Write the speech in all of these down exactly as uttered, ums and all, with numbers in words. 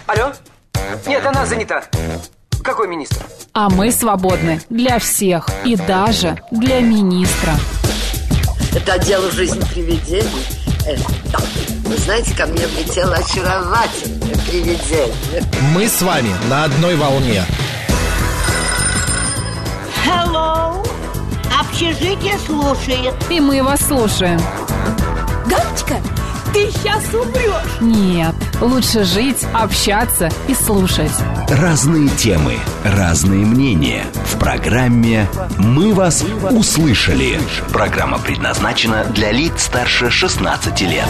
Алло? Нет, она занята. Какой министр? А мы свободны для всех и даже для министра. Это отдел «Жизнь привидений». Э, да. Вы знаете, ко мне влетело очаровательное привидение. Мы с вами на одной волне. Hello. Общежитие слушает. И мы вас слушаем. Галочка, ты сейчас умрешь. Нет, лучше жить, общаться и слушать. Разные темы, разные мнения. В программе «Мы вас услышали». Программа предназначена для лиц старше шестнадцати лет.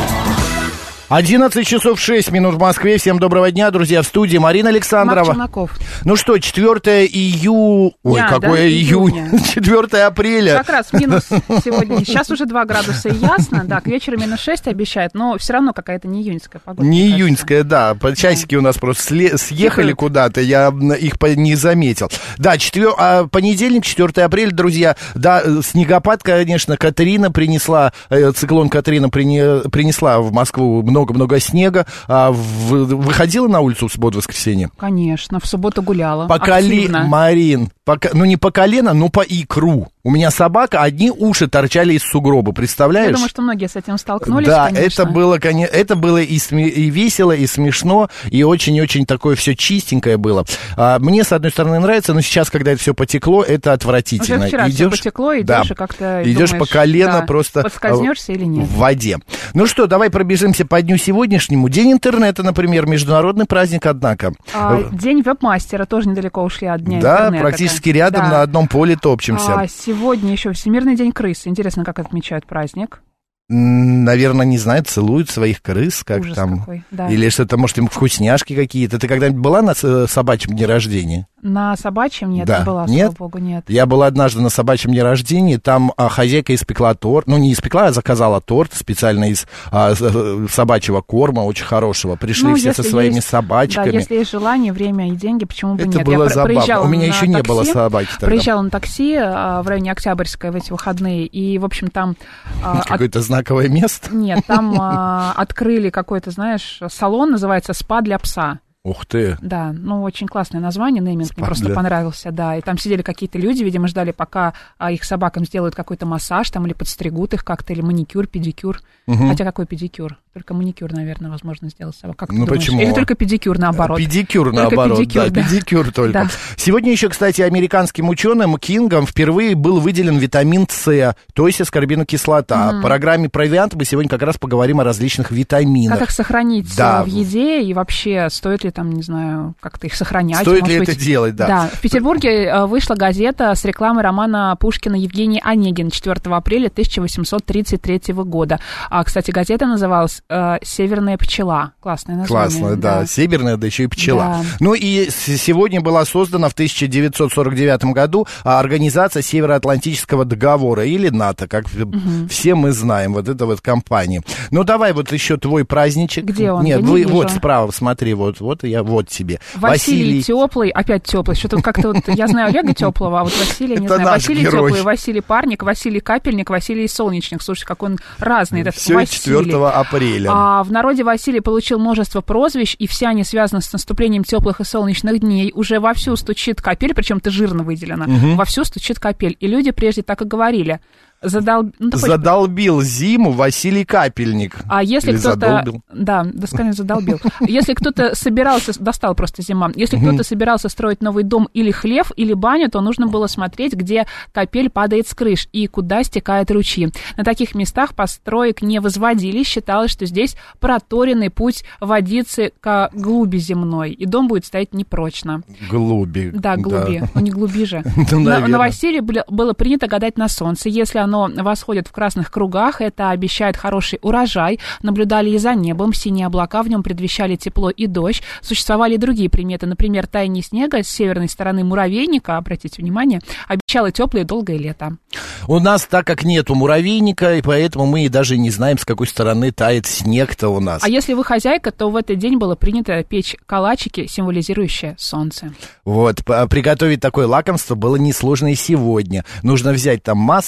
одиннадцать часов шесть минут в Москве. Всем доброго дня, друзья. В студии Марина Александрова. Марк Челноков. Ну что, четвёртое июня... Ой, Дня, какое да, июня? четвёртое апреля. Как раз минус сегодня. Сейчас уже два градуса и ясно. Да, к вечеру минус шесть обещают, но все равно какая-то не июньская погода. Не июньская, да. Часики да. у нас просто сле- съехали Тихо. куда-то, я их не заметил. Да, четвер... а, понедельник, четвёртое апреля, друзья. Да, снегопад, конечно, Катрина принесла, циклон Катрина принесла в Москву много-много снега. А, в... Выходила на улицу в субботу-воскресенье? Конечно, в субботу гуляла. По коле... Марин, по... ну не по колено, но по икру. У меня собака, одни уши торчали из сугроба, представляешь? Я думаю, что многие с этим столкнулись, да, конечно. это было, это было и, сме... и весело, и смешно, и очень-очень такое все чистенькое было. А, мне, с одной стороны, нравится, но сейчас, когда это все потекло, это отвратительно. Уже вчера идешь... все потекло, идешь да. и как-то идешь думаешь, по колено да, просто подскользнешься или нет. В воде. Ну что, давай пробежимся по дню сегодняшнему. День интернета, например, международный праздник, однако. А, день веб-мастера, тоже недалеко ушли от дня да, интернета. Практически рядом, да. на одном поле топчемся. А сегодня еще Всемирный день крысы. Интересно, как отмечают праздник. Наверное, не знаю, целуют своих крыс, как Ужас там. Какой, да. Или что-то, может, им вкусняшки какие-то. Ты когда-нибудь была на собачьем дне рождения? На собачьем нет, да. не была, нет? слава богу, нет. Я была однажды на собачьем дне рождения, там а, хозяйка испекла торт, ну, не испекла, а заказала торт специально из а, собачьего корма, очень хорошего. Пришли ну, все со своими есть, собачками. Да, если есть желание, время и деньги, почему бы Это нет? было Я забавно. У меня еще не такси, было собаки тогда. Приезжала на такси а, в районе Октябрьской в эти выходные, и, в общем, там... А, Какое-то от... знаковое место? Нет, там а, открыли какой-то, знаешь, салон, называется «Спа для пса». Ух ты. Да, ну, очень классное название, нейминг Спа мне просто для... понравился, да. И там сидели какие-то люди, видимо, ждали, пока а, их собакам сделают какой-то массаж там или подстригут их как-то, или маникюр, педикюр. Угу. Хотя какой педикюр? Только маникюр, наверное, возможно сделать собак. Как ты ну, думаешь? Почему? Или только педикюр наоборот? Педикюр только наоборот, педикюр, да, да, педикюр только. Да. Сегодня еще, кстати, американским ученым Кингом впервые был выделен витамин С, то есть аскорбиновая кислота. Mm. В программе «Провиант» мы сегодня как раз поговорим о различных витаминах. Как их сохранить да. в еде и вообще стоит ли там, не знаю, как-то их сохранять. Стоит ли быть. это делать, да. Да. В Петербурге вышла газета с рекламой романа Пушкина «Евгений Онегин» четвёртого апреля тысяча восемьсот тридцать третьего года. А, кстати, газета называлась «Северная пчела». Классное название. Классно, да. да. Северная, да еще и пчела. Да. Ну и сегодня была создана в тысяча девятьсот сорок девятом году Организация Североатлантического договора, или НАТО, как угу. все мы знаем, вот это вот компания. Ну давай вот еще твой праздничек. Где он? Нет, я вы, не вот справа, смотри, вот, вот я, вот тебе. Василий, Василий... Теплый, опять Теплый, что-то как-то вот, я знаю Олега Теплого, а вот Василия не знаю. Василий герой. Теплый, Василий Парник, Василий Капельник, Василий Солнечник. Слушай, как он разный, этот Все Василий. четвёртого апреля. А в народе Василий получил множество прозвищ, и все они связаны с наступлением теплых и солнечных дней. Уже вовсю стучит капель, причем это жирно выделено, угу. вовсю стучит капель. И люди прежде так и говорили. Задол... Ну, задолбил зиму Василий Капельник. А если Или кто-то... Задолбил. Да, досконально задолбил. Если кто-то собирался... Достал просто зима. Если кто-то собирался строить новый дом или хлев, или баню, то нужно было смотреть, где капель падает с крыш и куда стекают ручьи. На таких местах построек не возводили. Считалось, что здесь проторенный путь водицы к глуби земной. И дом будет стоять непрочно. Глуби. Да, глуби. Да. Ну, не глуби же. Ну, на, на Василии было принято гадать на солнце. Если оно восходит в красных кругах, это обещает хороший урожай. Наблюдали и за небом, синие облака в нем предвещали тепло и дождь. Существовали и другие приметы, например, таяние снега с северной стороны муравейника, обратите внимание, обещало теплое и долгое лето. У нас, так как нету муравейника, и поэтому мы даже не знаем, с какой стороны тает снег-то у нас. А если вы хозяйка, то в этот день было принято печь калачики, символизирующие солнце. Вот, приготовить такое лакомство было несложно и сегодня. Нужно взять там масло, яйца,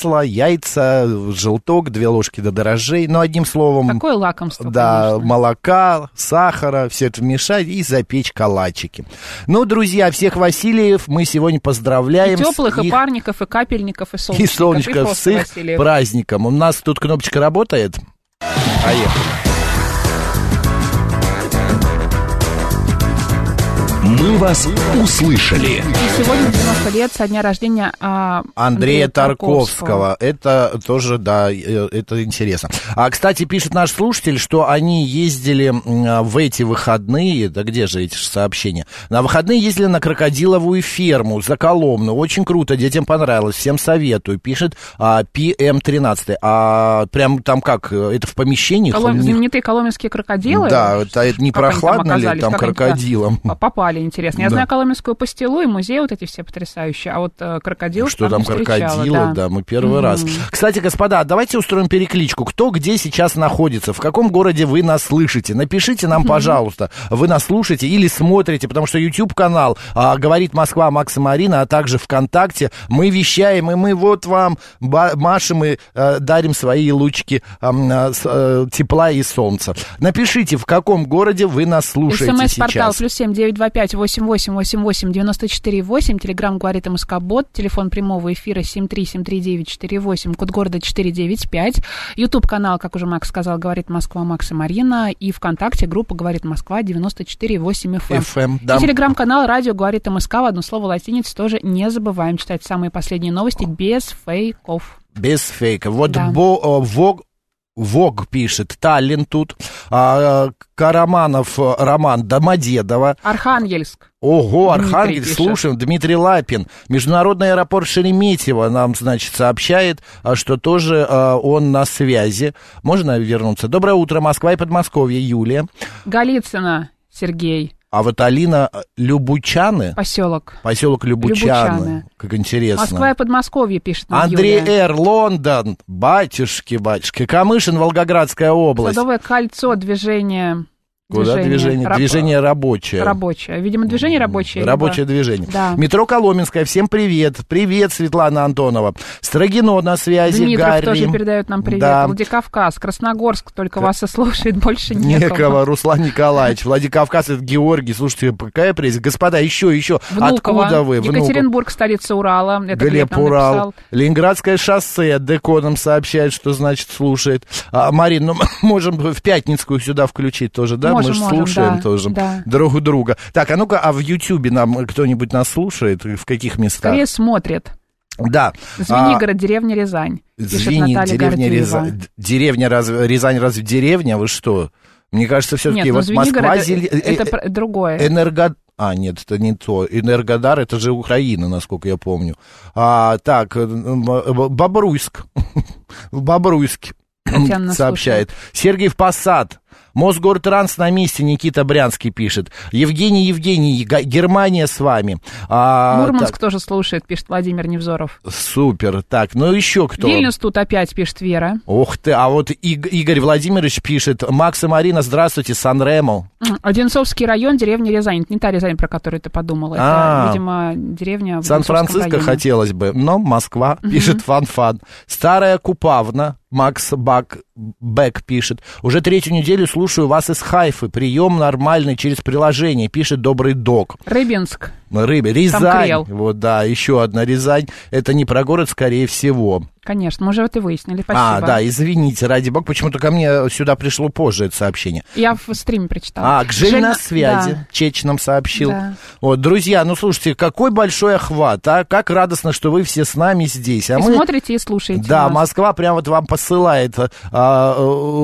яйца, желток, две ложки до дрожжей. Ну, одним словом... Такое лакомство, Да, конечно. молока, сахара, все это вмешать и запечь калачики. Ну, друзья, всех Васильев мы сегодня поздравляем. И теплых, с и их... парников, и капельников, и солнечников. И солнышко с их Васильев. праздником. У нас тут кнопочка работает. Поехали. Мы вас услышали. И сегодня девяносто лет со дня рождения а, Андрея Андрея Тарковского. Тарковского. Это тоже, да, э, это интересно. А, кстати, пишет наш слушатель, что они ездили м, в эти выходные, да где же эти же сообщения? На выходные ездили на крокодиловую ферму за Коломну. Очень круто, детям понравилось, всем советую. Пишет а, пи эм тринадцать. А прям там как, это в помещении? Колом... У них- Знаменитые коломенские крокодилы. Да, это, это не Как они там прохладно ли оказались, там как они туда крокодилам? попали, интересно. Я Да. знаю коломенскую пастилу и музей вот эти все потрясающие, а вот э, крокодил Что там не встречала, крокодилы, да. да. мы первый Мгм. раз. Кстати, господа, давайте устроим перекличку. Кто где сейчас находится, в каком городе вы нас слышите? Напишите нам, пожалуйста, вы нас слушаете или смотрите, потому что YouTube-канал а, «Говорит Москва» Макс и Марина, а также ВКонтакте. Мы вещаем, и мы вот вам ба- машем и а, дарим свои лучики а, а, с, а, тепла и солнца. Напишите, в каком городе вы нас слушаете СМС-портал сейчас. плюс семь девять два пять восемь восемь восемь восемь девяносто четыре восемь. Телеграмм говорит МСК-бот. Телефон прямого эфира семь три семь три девять четыре восемь. Код города четыре девять пять. Ютуб-канал, как уже Макс сказал, говорит Москва, Макс и Марина. И ВКонтакте группа говорит Москва девяносто четыре восемь эф эм. эф эм, да. И телеграм-канал радио говорит МСК. В одно слово латиница тоже не забываем читать самые последние новости без фейков. Без фейка. Вот Да. Бо, о, Вог, Вог пишет, Таллин тут, а, Караманов Роман, Домодедово. Архангельск. Ого, Дмитрий Архангельск, пишет. слушаем, Дмитрий Лапин. Международный аэропорт Шереметьево нам, значит, сообщает, а, что тоже а, он на связи. Можно вернуться? Доброе утро, Москва и Подмосковье, Юлия. Голицыно, Сергей. А вот Алина Любучаны, Поселок. поселок Любучаны, Любучаны. как интересно. Москва и Подмосковье, пишет нам Андрей Юлия. Р. Лондон, батюшки, батюшки. Камышин, Волгоградская область. Садовое кольцо, движение. Куда движение? Раб- Движение рабочее. Рабочее. Видимо, движение рабочее. либо- Рабочее движение. Да. Метро Коломенская, всем привет. Привет, Светлана Антонова. Строгино на связи, Дмитров Гарри. тоже передает нам привет. Да. Владикавказ, Красногорск, только вас и слушает, больше некого. Некого, Руслан Николаевич. Владикавказ, это Георгий. Слушайте, какая прелесть. Господа, еще, еще. Внуково. Откуда вы? Внуково. Екатеринбург, столица Урала. Это Глеб Глеб нам Урал. написал. Ленинградское шоссе. Деко нам сообщает, что значит слушает. А, Марин, ну можем в Пятницкую сюда включить тоже, да? Можем, Мы же можем, слушаем да, тоже да. друг друга. Так, а ну-ка, а в Ютьюбе нам кто-нибудь нас слушает? В каких местах? Скорее смотрит. Да. Звенигород, деревня Рязань. Пишет Звени, Наталья деревня Гордеева. Рязань. Деревня, раз, Рязань разве деревня? Вы что? Мне кажется, все-таки Нет, ну вот Звенигород Москва... это, зеле- это э- про- другое. Энерго... А, нет, это не то. Энергодар, это же Украина, насколько я помню. А, так, э, э, Бобруйск. Бобруйск Татьяна нас сообщает. Сергиев Посад. Мосгортранс на месте, Никита Брянский пишет. Евгений Евгений, Га- Германия с вами. А, Мурманск так, тоже слушает, пишет Владимир Невзоров. супер. Так, ну еще кто? Вильнюс тут опять, пишет Вера. Ух ты, а вот Иг- Игорь Владимирович пишет. Макс и Марина, здравствуйте, Сан-Ремо. Одинцовский район, деревня Рязань. Это не та Рязань, про которую ты подумала. А. Это, видимо, деревня в Сан-Франциско Одинцовском районе. хотелось бы, но Москва, пишет Фан-Фан. Старая Купавна, Макс Бак, Бэк пишет. Уже третью неделю слушаю вас из Хайфы. Прием нормальный через приложение, пишет добрый док. Рыбинск. Рыбе. Рязань. Крел. Вот, да, еще одна Рязань. Это не про город, скорее всего. Конечно, мы уже это выяснили. Спасибо. А, да, извините, ради бога, почему-то ко мне сюда пришло позже это сообщение. Я в стриме прочитала. А, Гжель Жель на на- связи, да. Чеч нам сообщил. Да. Вот, друзья, ну слушайте, какой большой охват, а? Как радостно, что вы все с нами здесь. А И мы... смотрите и слушаете Да, нас. Москва прям вот вам посылает а, а,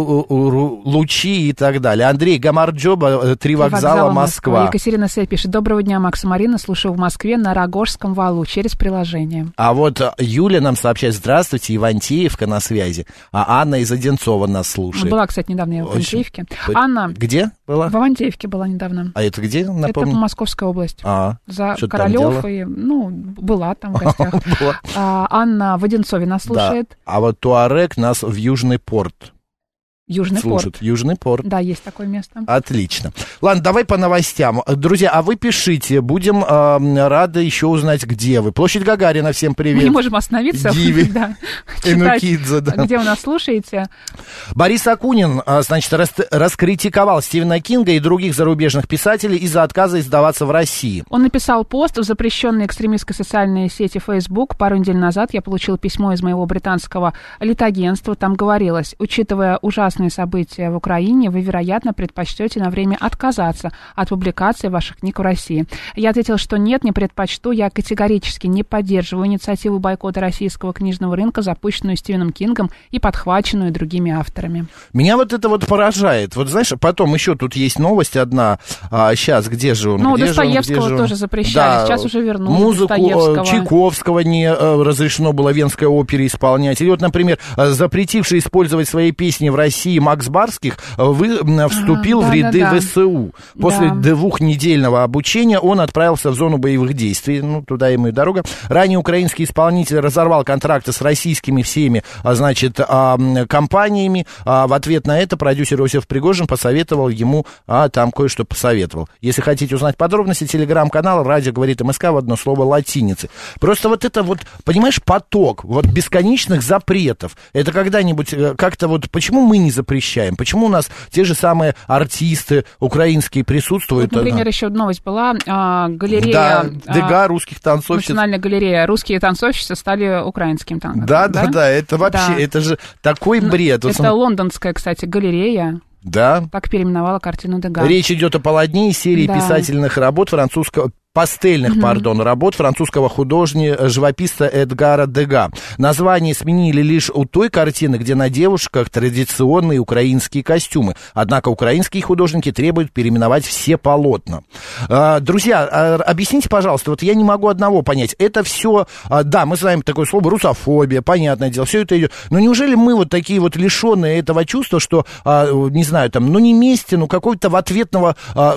ру- лучи и так далее. Андрей Гамарджоба, три вокзала, Москва. Екатерина Сей пишет. Доброго дня, Макс и Марина. Слушаю в Москве на Рогожском валу через приложение. А вот а, Юля нам сообщает, здравствуйте, Ивантеевка на связи. А Анна из Одинцова нас слушает. Была, кстати, недавно я в Очень. Ивантеевке. П- Анна Где была? в Ивантеевке была недавно. А это где, Это напомню? Московская область. А, За что ты там Королёв делала? и, ну, была там в гостях. Была. А, Анна в Одинцове нас Да. слушает. А вот Туарек нас в Южный порт. Южный слушают. порт. Южный порт. Да, есть такое место. Отлично. Ладно, давай по новостям. Друзья, а вы пишите, будем э, рады еще узнать, где вы. Площадь Гагарина, всем привет. Мы не можем остановиться. Диви. Да, Энукидзе, да. где вы нас слушаете. Борис Акунин, значит, рас, раскритиковал Стивена Кинга и других зарубежных писателей из-за отказа издаваться в России. Он написал пост в запрещенной экстремистской социальной сети Facebook. Пару недель назад я получил письмо из моего британского литагентства. Там говорилось: учитывая ужасные события в Украине, вы, вероятно, предпочтете на время отказаться от публикации ваших книг в России. Я ответил, что нет, не предпочту. Я категорически не поддерживаю инициативу бойкота российского книжного рынка, запущенную Стивеном Кингом и подхваченную другими авторами. Меня вот это вот поражает. Вот знаешь, потом еще тут есть новость одна. А, сейчас, где же он? Ну, где Достоевского же он, где тоже же запрещали, да, сейчас уже вернули музыку Достоевского. Чайковского не э, разрешено было в Венской опере исполнять. Или вот, например, запретивший использовать свои песни в России Макс Барских вы, вступил а, да, в ряды да, да. ВСУ. После да. двухнедельного обучения он отправился в зону боевых действий. Ну, туда ему и дорога. Ранее украинский исполнитель разорвал контракты с российскими всеми, значит, компаниями. В ответ на это продюсер Иосиф Пригожин посоветовал ему, а там кое-что посоветовал. Если хотите узнать подробности, телеграм-канал «Радио говорит МСК» в одно слово латиницы. Просто вот это вот, понимаешь, поток вот бесконечных запретов. Это когда-нибудь как-то вот, почему мы не запрещаем? Почему у нас те же самые артисты украинские присутствуют? Вот, например, еще новость была, а, галерея... Да, ДЭГА, русских танцовщиц. Национальная галерея. Русские танцовщицы стали украинским танцем. Да, да, да, да, это вообще, да. это же такой бред. Это вот лондонская, кстати, галерея. Да. Так переименовала картину Дега. Речь идет о полотне из серии да. писательных работ французского... пастельных, mm-hmm. пардон, работ французского художника, живописца Эдгара Дега. Название сменили лишь у той картины, где на девушках традиционные украинские костюмы. Однако украинские художники требуют переименовать все полотна. А, друзья, а, объясните, пожалуйста, вот я не могу одного понять. Это все, а, да, мы знаем такое слово русофобия, понятное дело, все это идет. Но неужели мы вот такие вот лишенные этого чувства, что, а, не знаю, там, ну не мести, ну какого-то ответного, а,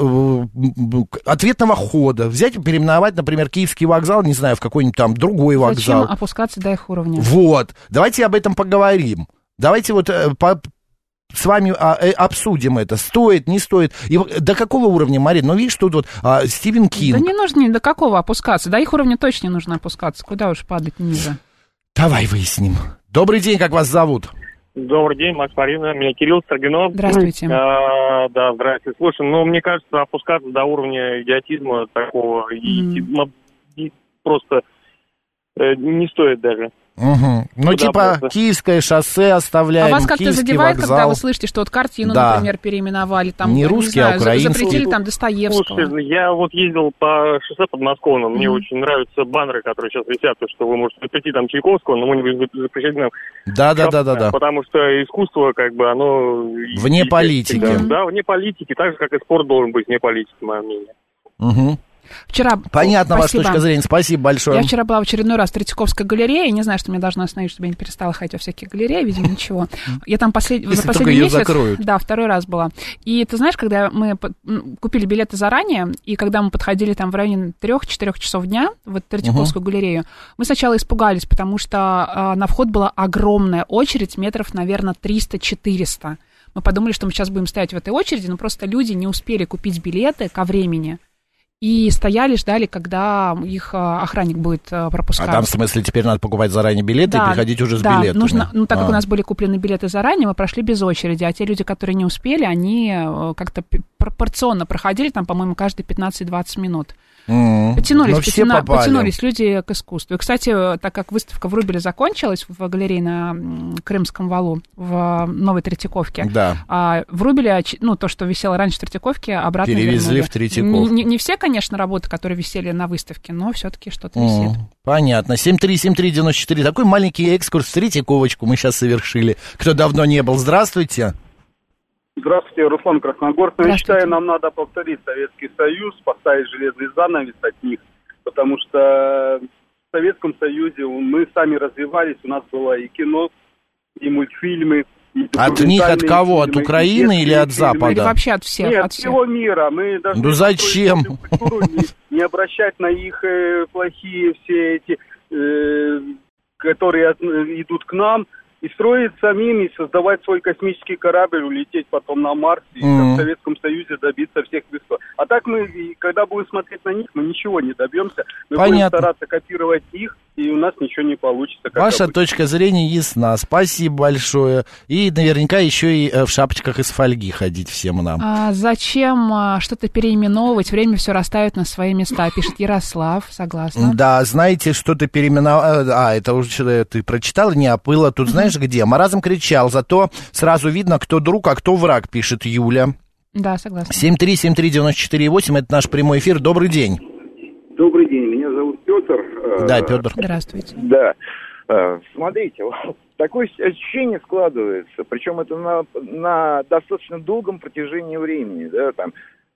ответного хода, взять переименовать, например, Киевский вокзал, не знаю, в какой-нибудь там другой вокзал. Зачем опускаться до их уровня? Вот. Давайте об этом поговорим. Давайте вот э, по, с вами а, э, обсудим это. Стоит, не стоит. И до какого уровня, Марина? Ну, видишь, тут вот а, Стивен Кинг. Да не нужно ни до какого опускаться. До их уровня точно не нужно опускаться. Куда уж падать ниже? Давай выясним. Добрый день, как вас зовут? Добрый день, Макс, Марина. Меня Кирилл Строгинов. Здравствуйте. А, да, здравствуйте. Слушай, ну, мне кажется, опускаться до уровня идиотизма такого mm. и, и просто э, не стоит даже. Угу. Ну, Куда типа, просто? Киевское шоссе оставляем, а вас как-то Киевский задевает, вокзал. когда вы слышите, что вот картину, да. например, переименовали, там, не русский, не знаю, а украинский. запретили там Достоевского? Слушай, я вот ездил по шоссе подмосковному, mm-hmm. мне очень нравятся баннеры, которые сейчас висят, то, что вы можете запретить там Чайковского, но мы не запрещать нам. Да, да, да, да, да. Потому что искусство, как бы, оно... Вне и, политики. Да, да, вне политики, так же, как и спорт должен быть вне политики, мое мнение. Угу. Вчера... Понятно, Спасибо. ваша точка зрения, спасибо большое. Я вчера была в очередной раз в Третьяковской галерее, не знаю, что меня должно остановить, чтобы я не перестала ходить во всякие галереи, видимо, ничего. Я там послед... за последний месяц... Закроют. Да, второй раз была. И ты знаешь, когда мы купили билеты заранее, и когда мы подходили там в районе трех-четырех часов дня в Третьяковскую uh-huh. галерею, мы сначала испугались, потому что э, на вход была огромная очередь, метров, наверное, триста-четыреста. Мы подумали, что мы сейчас будем стоять в этой очереди, но просто люди не успели купить билеты ко времени. И стояли, ждали, когда их охранник будет пропускать. А там, в смысле, теперь надо покупать заранее билеты да, и приходить уже с да, билетами? Нужно, ну, так а. как у нас были куплены билеты заранее, мы прошли без очереди, а те люди, которые не успели, они как-то пропорционно проходили, там, по-моему, каждые пятнадцать-двадцать минут. Mm-hmm. Потянулись, потяна, потянулись люди к искусству. И, кстати, так как выставка в Рубеле закончилась в галерее на Крымском валу в Новой Третьяковке, да. а в Рубеле, ну, то, что висело раньше в Третьяковке, обратно перевезли вернули. в Третьяковку. Не, не все, конечно, работы, которые висели на выставке, но все-таки что-то mm-hmm. висит. Понятно. семь три семь три девяносто четыре. Такой маленький экскурс в Третьяковочку мы сейчас совершили. Кто давно не был, здравствуйте. Здравствуйте, Руслан Красногорск. Я считаю, нам надо повторить Советский Союз, поставить железный занавес от них, потому что в Советском Союзе мы сами развивались, у нас было и кино, и мультфильмы. И от них от кого? Фильмы, от Украины или от Запада? Или вообще от всех? Нет, от от всего мира. Мы даже ну зачем? Не, не обращать на их э, плохие все эти, э, которые от, идут к нам, и строить самим, и создавать свой космический корабль, улететь потом на Марс, и Mm. в Советском Союзе добиться всех высот. А так мы, и когда будем смотреть на них, мы ничего не добьемся. Мы Понятно. будем стараться копировать их, и у нас ничего не получится. Как Ваша обычно. точка зрения ясна. Спасибо большое. И наверняка еще и в шапочках из фольги ходить всем нам. А зачем а, что-то переименовывать? Время все расставит на свои места, пишет Ярослав. Согласна. Да, знаете, что-то переименовал... А, это уже ты прочитала, не опыла. Тут знаешь где? Маразм кричал, зато сразу видно, кто друг, а кто враг, пишет Юля. Да, согласна. семь три семь три девять четыре восемь, это наш прямой эфир. Добрый день. Добрый день, меня зовут Петр. Да, Петр. Здравствуйте. Да. Смотрите, вот такое ощущение складывается, причем это на, на достаточно долгом протяжении времени, да, там,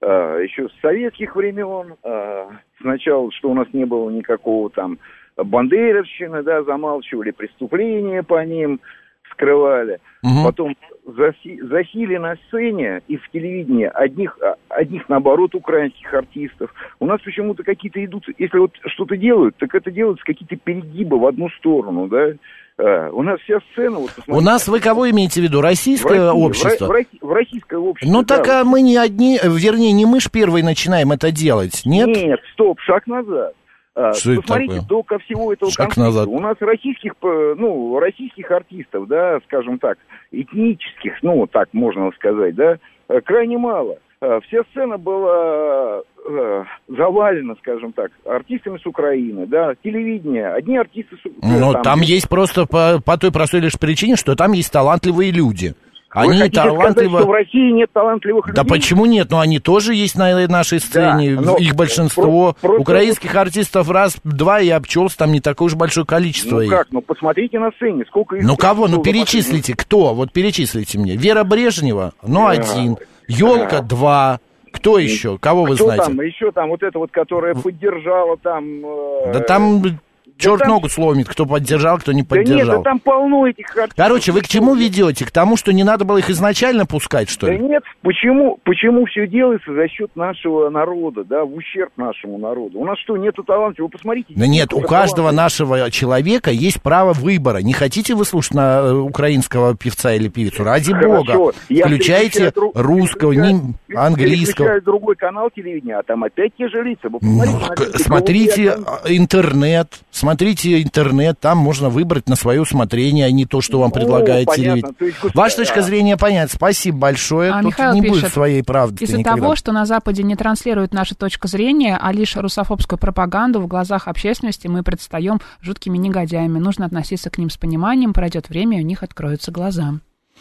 еще с советских времен, сначала, что у нас не было никакого там бандеровщины, да, замалчивали преступления по ним, скрывали. Угу. Потом заси, засили на сцене и в телевидении одних, одних, наоборот, украинских артистов. У нас почему-то какие-то идут, если вот что-то делают, так это делаются какие-то перегибы в одну сторону, да. А, у нас вся сцена... Вот, у нас, вы кого имеете в виду? Российское в России, общество? В, в, в российское общество, Ну, да. так а мы не одни, вернее, не мы ж первые начинаем это делать, нет? Нет, стоп, шаг назад. Что Посмотрите, это такое? до ко всего этого Шаг конфликта. назад. У нас российских, ну, российских артистов, да, скажем так, этнических, ну, так можно сказать, да, крайне мало. Вся сцена была э, завалена, скажем так, артистами с Украины, да, телевидение, одни артисты с Украины. Ну, там, там есть просто по, по той простой лишь причине, что там есть талантливые люди. Вы Они хотите талантливо... сказать, что в России нет талантливых людей? Да почему нет? Ну, они тоже есть на нашей сцене, Да, их большинство. Про- просто... Украинских артистов раз-два и обчелся, там не такое уж большое количество Ну их. как, ну посмотрите на сцене, сколько их... Ну кого? Ну было перечислите, кто? Вот перечислите мне. Вера Брежнева, ну Да. один. Елка, два. Кто еще? Кого вы Кто знаете? там? Еще там вот это вот, которая поддержала там... э, Да там черт там- ногу сломит, кто поддержал, кто не Да нет, поддержал. да там полно этих артистов. Короче, вы к чему ведете? К тому, что не надо было их изначально пускать, что Да ли? нет, почему, почему все делается за счет нашего народа, да, в ущерб нашему народу? У нас что, нету таланта? Вы посмотрите. Да нет, у сколько каждого талантов. нашего человека есть право выбора. Не хотите вы слушать на э, украинского певца или певицу? Ради Хорошо. бога. Я Включайте переключаю друг- русского, переключаю- не английского. переключаю другой канал телевидения, а там опять те же лица. Вы Ну, посмотрите, к- смотрите, смотрите голубые а, интернет, смотрите интернет, там можно выбрать на свое усмотрение, а не то, что вам Ну, предлагает понятно, телевидение. то есть, господи, Ваша точка а- зрения понятна. Спасибо большое. А Тут Михаил не пишет, будет своей правды из-за никогда. того, что на Западе не транслируют нашу точку зрения, а лишь русофобскую пропаганду, в глазах общественности мы предстаем жуткими негодяями. Нужно относиться к ним с пониманием, пройдет время, и у них откроются глаза.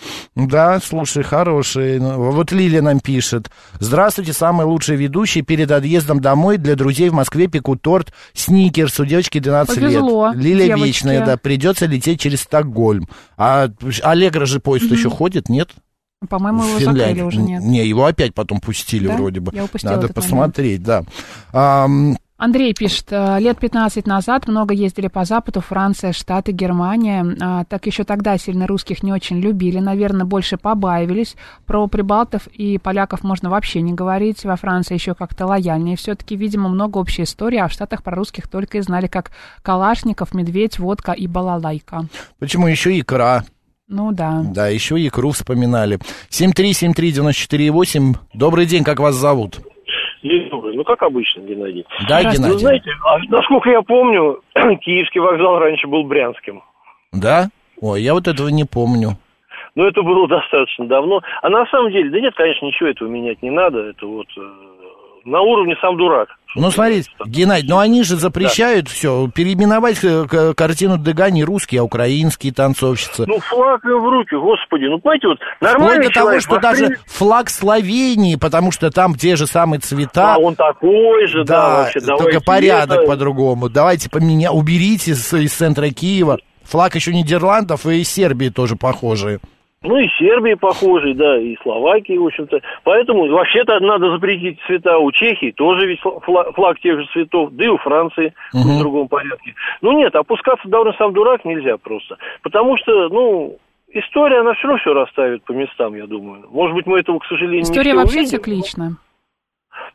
Да, слушай, хороший. Вот Лилия нам пишет. Здравствуйте, самый лучший ведущий. Перед отъездом домой для друзей в Москве пеку торт Сникерс. У девочки двенадцать Повезло лет. Лилия девочке. вечная, да. Придется лететь через Стокгольм. А Аллегро же поезд Мгм. еще ходит, нет? По-моему, В его Финляндии. закрыли уже, нет? Не, его опять потом пустили Да? вроде бы. Я упустила Надо этот посмотреть, да. Ам, Андрей пишет, э, лет пятнадцать назад много ездили по Западу, Франция, Штаты, Германия. А, так еще тогда сильно русских не очень любили, наверное, больше побаивались. Про прибалтов и поляков можно вообще не говорить. Во Франции еще как-то лояльнее. Все-таки, видимо, много общей истории, а в Штатах про русских только и знали, как Калашников, Медведь, водка и балалайка. почему еще икра? Ну да. Да, еще икру вспоминали. семь три семь три девять четыре восемь. Добрый день, как вас зовут? День добрый. Ну, как обычно, Геннадий. Да, Вы Геннадий? знаете, а, насколько я помню, Киевский вокзал раньше был Брянским. Да? Ой, я вот этого не помню. Но это было достаточно давно. А на самом деле, да нет, конечно, ничего этого менять не надо. Это вот э, на уровне сам дурак. Ну, смотрите, Геннадий, ну они же запрещают все, переименовать э, к- картину Дега не русские, а украинские танцовщицы. Ну, флаг в руки, господи. Ну, понимаете, вот Вплоть нормальный до того, человек что воспринял- даже флаг Словении, потому что там те же самые цвета. А он такой же, да, Да, вообще. только давайте порядок это- по-другому. Давайте поменя... уберите с- из центра Киева. Флаг еще Нидерландов и Сербии тоже похожие. Ну, и Сербии похожий, да, и Словакии, в общем-то. Поэтому вообще-то надо запретить цвета. У Чехии тоже ведь флаг, флаг тех же цветов, да и у Франции Мгм. в другом порядке. Ну, нет, опускаться давно сам дурак нельзя просто. Потому что, ну, история, она все равно все расставит по местам, я думаю. Может быть, мы этого, к сожалению, История не все вообще увидим. циклична.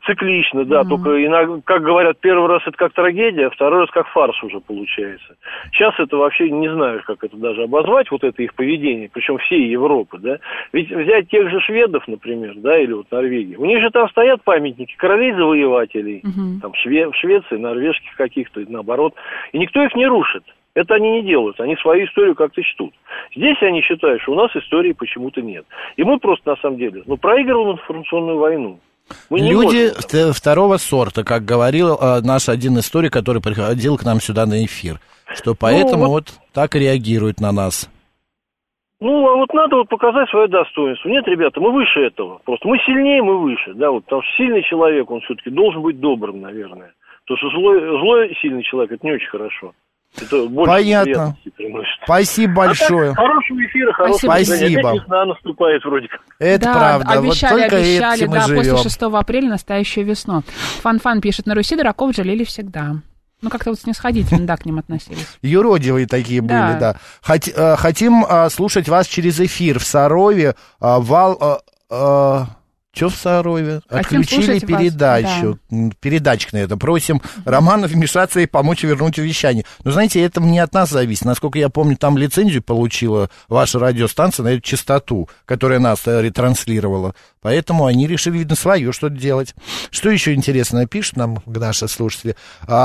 циклично, да, mm-hmm. только иногда, как говорят, первый раз это как трагедия, а второй раз как фарс уже получается. Сейчас это вообще не знаю, как это даже обозвать, вот это их поведение, причем всей Европы, да. Ведь взять тех же шведов, например, да, или вот Норвегии, у них же там стоят памятники королей-завоевателей, mm-hmm. там Шве- в Швеции, норвежских каких-то, наоборот, и никто их не рушит. Это они не делают, они свою историю как-то чтут. Здесь они считают, что у нас истории почему-то нет. И мы просто, на самом деле, ну, проигрываем информационную войну. Мы Люди второго сорта, как говорил э, наш один историк, который приходил к нам сюда на эфир, что поэтому ну, вот... вот так и реагируют на нас. Ну, а вот надо вот показать свое достоинство. Нет, ребята, мы выше этого. Просто мы сильнее, мы выше. Да, вот, потому что сильный человек, он все-таки должен быть добрым, наверное. Потому что злой, злой сильный человек, это не очень хорошо. Это понятно. Спасибо большое. А так, хорошего эфира, хорошего Спасибо. Опять весна наступает вроде как. Это да, правда. Обещали, вот только обещали, да, живем. после шестого апреля настоящую весну. Фан-фан пишет, на Руси дураков жалели всегда. Ну, как-то вот снисходительно, да, к ним относились. Юродивые такие были, да. да. Хот, э, хотим э, слушать вас через эфир. В Сарове э, вал... Э, э, Что в Сарове? Отключили передачу. Да. Передатчик на это. Просим Романа вмешаться и помочь вернуть вещание. Но, знаете, это не от нас зависит. Насколько я помню, там лицензию получила ваша радиостанция на эту частоту, которая нас ретранслировала. Поэтому они решили, видно, свое что-то делать. Что еще интересное пишут нам наши слушатели?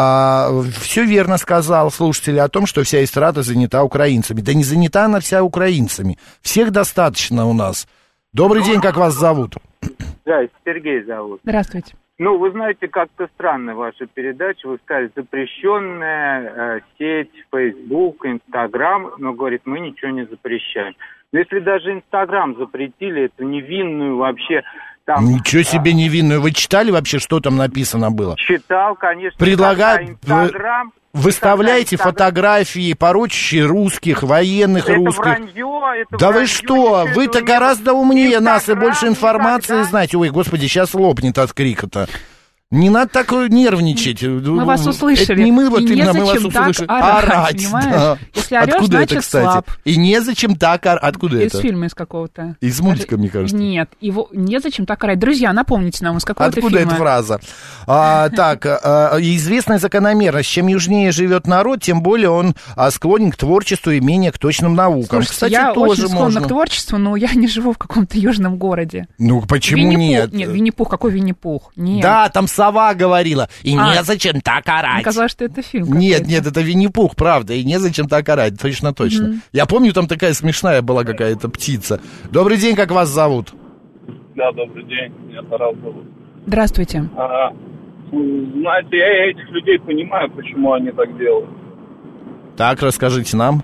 А, все верно сказал слушатель о том, что вся эстрада занята украинцами. Да не занята она вся украинцами. Всех достаточно у нас. Добрый день, как вас зовут? Да, Сергей зовут. Здравствуйте. Ну, вы знаете, как-то странно ваша передача. Вы сказали, запрещенная э, сеть, Facebook, Instagram, но, говорит, мы ничего не запрещаем. Но если даже Instagram запретили, эту невинную вообще... Там, ничего себе невинную. Вы читали вообще, что там написано было? Читал, конечно. Предлагаю... Инстаграм... Выставляете Инстаграм, фотографии, порочащие русских, военных это русских. Вранье, это да вранье, вы что? Вы-то гораздо умнее Инстаграм, нас и больше информации никогда... знаете. Ой, господи, сейчас лопнет от крика-то. Не надо так нервничать. Мы вас услышали. Это не мы, вот и именно мы вас услышали. Орать, орать, да. Если орешь, откуда значит, это, кстати? слаб. И незачем так орать. Откуда из это? Из фильма из какого-то. Из мультика, мне кажется. Нет, его незачем так орать. Друзья, напомните нам, из какого-то откуда фильма. Откуда эта фраза? А, так, а, известная закономерность. Чем южнее живет народ, тем более он а, склонен к творчеству и менее к точным наукам. Слушайте, кстати, я тоже очень склонна можно. к творчеству, но я не живу в каком-то южном городе. Ну, почему Винни-Пух. нет? Нет, Винни-Пух. Какой Винни-Пух? Нет. Да, там сова говорила. И а, незачем так орать. Мне казалось, что это фильм Нет, какой-то. нет, это Винни-Пух, правда. И незачем так орать, точно-точно. Mm-hmm. Я помню, там такая смешная была какая-то птица. Добрый день, как вас зовут? Да, добрый день, меня Тарас зовут. Здравствуйте. А, знаете, я этих людей понимаю, почему они так делают. Так, расскажите нам.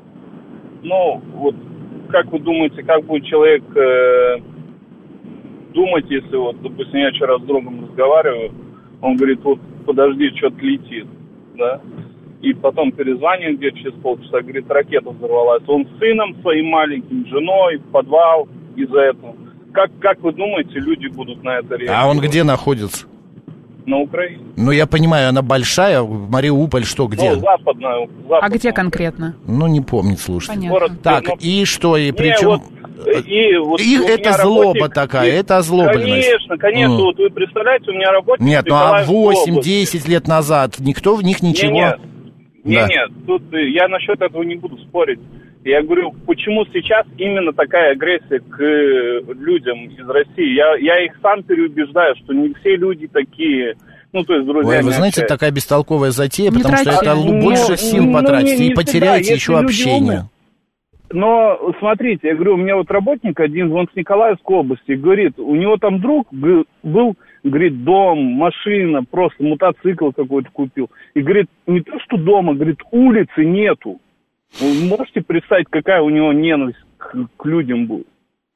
Ну, вот, как вы думаете, как будет человек э, думать, если вот, допустим, я вчера с другом разговариваю, он говорит, вот, подожди, что-то летит, да, и потом перезвонит где-то через полчаса, говорит, ракета взорвалась. Он с сыном своим маленьким, женой, в подвал из-за этого. Как, как вы думаете, люди будут на это реагировать? А он где находится? На Украине. Ну, я понимаю, она большая, Мариуполь, что, где? Ну, западная. западная. А где конкретно? Ну, не помнит, слушайте. Понятно. Так, но... и что, и не, причем... Вот, и, вот и это злоба такая, и... это озлобленность. Конечно, конечно, mm. вот вы представляете, у меня работник... Нет, ну а восемь-десять лет назад никто в них ничего... Нет, нет, да. нет, тут я насчет этого не буду спорить. Я говорю, почему сейчас именно такая агрессия к людям из России? Я, я их сам переубеждаю, что не все люди такие... Ну, то есть, друзья, ой, вы знаете, общаются. Такая бестолковая затея, не потому тратите. что это но, больше сил но, потратите, но не, не и потеряете еще общение. Умные. Но, смотрите, я говорю, у меня вот работник один, он с Николаевской области, говорит, у него там друг был, говорит, дом, машина, просто мотоцикл какой-то купил. И говорит, не то, что дома, говорит, улицы нету. Вы можете представить, какая у него ненависть к, к людям будет?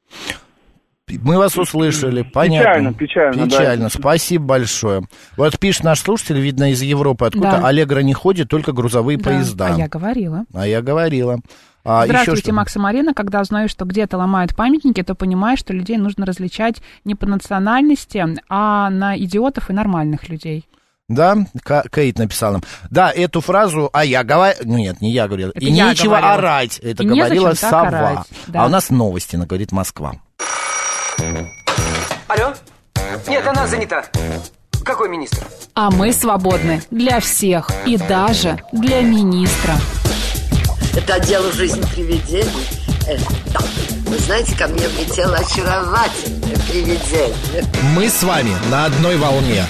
Мы вас услышали, понятно. Печально, печально. Печально, да. Спасибо большое. Вот пишет наш слушатель, видно, из Европы, откуда да. Аллегро не ходит, только грузовые да. поезда. А я говорила. А я говорила. А здравствуйте, Макс и Марина. Когда узнаю, что где-то ломают памятники, то понимаю, что людей нужно различать не по национальности, а на идиотов и нормальных людей. Да, Кейт написал нам. Да, эту фразу, а я говорю... Ну, нет, не я говорила. Это и я нечего говорила. орать. Это и говорила сова. Орать, да. А у нас новости, говорит Москва. Алло? Нет, Нет, она занята. Какой министр? А мы свободны для всех и даже для министра. Это дело жизни привидений. Э, да. Вы знаете, ко мне влетело очаровательное привидение. Мы с вами на одной волне.